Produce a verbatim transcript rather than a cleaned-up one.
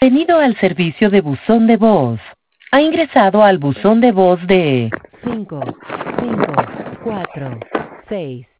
Bienvenido al servicio de buzón de voz. Ha ingresado al buzón de voz de cinco cinco cuatro seis